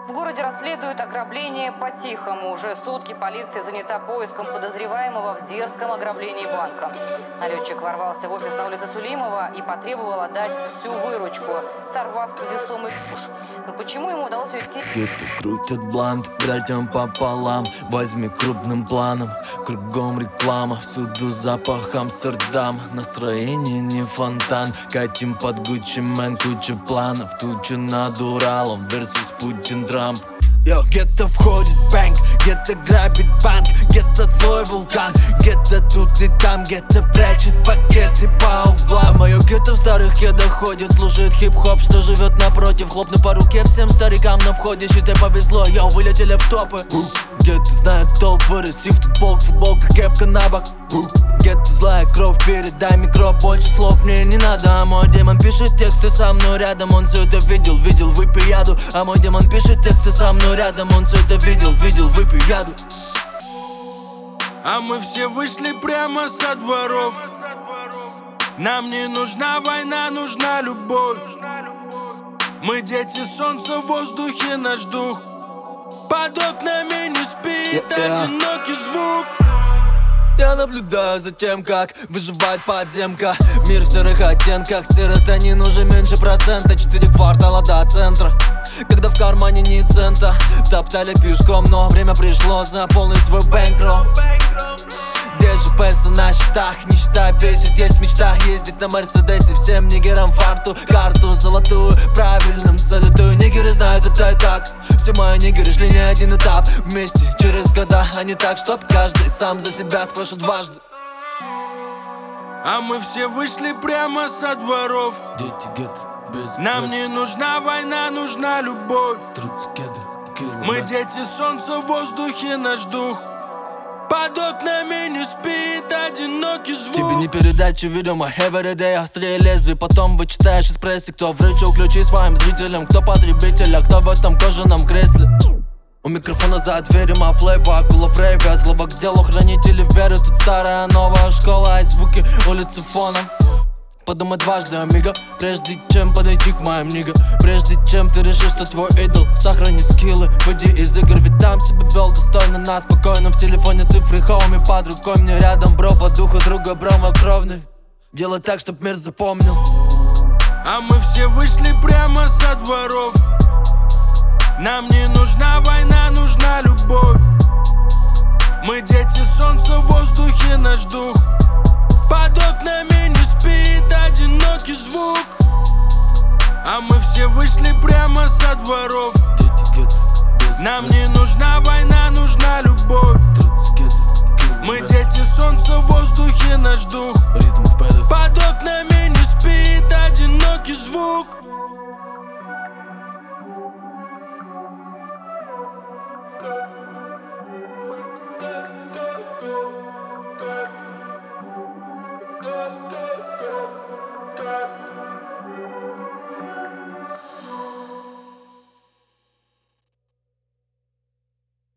В городе расследуют ограбление по-тихому. Уже сутки полиция занята поиском подозреваемого в дерзком ограблении банка. Налетчик ворвался в офис на улице Сулимова и потребовал отдать всю выручку, сорвав весомый куш. Но почему ему удалось уйти? Где-то крутят блант, братьям пополам. Возьми крупным планом, кругом реклама. Всюду запах Амстердам. Настроение не фонтан. Катим под Гуччи Мэн, куча планов. Тучи над Уралом, versus Путин Трамп. Йо, где-то входит бэнк, где-то грабит банк, где-то злой вулкан, где-то тут и там, где-то прячет пакеты по углам. Мое гетто в старых кедах ходит, слушает хип-хоп, что живет напротив. Хлопну по руке всем старикам на входе, считай повезло, йо, вылетели в топы. Где-то знает толк, вырасти в тутболк, футболка, кепка на бок. Где-то злая кровь, передай микро, больше слов мне не надо. А мой демон пишет тексты со мной рядом, он все это видел, выпей яду. А мой демон пишет тексты со мной рядом, он все это видел, выпей яду. А мы все вышли прямо со дворов. Нам не нужна война, нужна любовь. Мы дети солнца, в воздухе наш дух. Под окнами не спит одинокий звук. Я наблюдаю за тем, как выживает подземка. Мир в серых оттенках, серотонин уже меньше процента. 4 квартала до центра, когда в кармане ни цента. Топтали пешком, но время пришло заполнить свой бэнкролл. Где же песо на счетах? Нищета бесит, есть мечта ездить на Мерседесе. Всем нигерам фарту, карту золотую, правильным салютую. Нигеры знают это и так. Все мои нигеры шли не один этап. Вместе через года, а не так, чтоб каждый сам за себя спрошу дважды. А мы все вышли прямо со дворов. Дети гетто без Нам не нужна война, нужна любовь. Мы дети солнца, в воздухе наш дух. Под окнами не спит одинокий звук. Тебе не передачи, видимо, everyday острее лезвий. Потом вычитаешь из прессы, кто вручил ключи своим зрителям, кто потребитель, а кто в этом кожаном кресле. У микрофона за дверью мафлейв, акула в рейве. Злоба к делу, хранители веры. Тут старая новая школа, и звуки улицы фоном. Подумай дважды, амиго, прежде чем подойти к моим нигам. Прежде чем ты решишь, что твой идол, сохрани скиллы, выйди из игр, ведь там себя вел достойно нас. Спокойно в телефоне цифры хоуми, под рукой мне рядом, бро, по духу друга, бро, мой кровный. Делай так, чтоб мир запомнил. А мы все вышли прямо со дворов. Нам не нужна война, нужна любовь. Мы дети солнца, в воздухе наш дух. Под окнами не спит одинокий звук. А мы все вышли прямо со дворов. Нам не нужна война, нужна любовь. Мы дети солнца, в воздухе наш дух.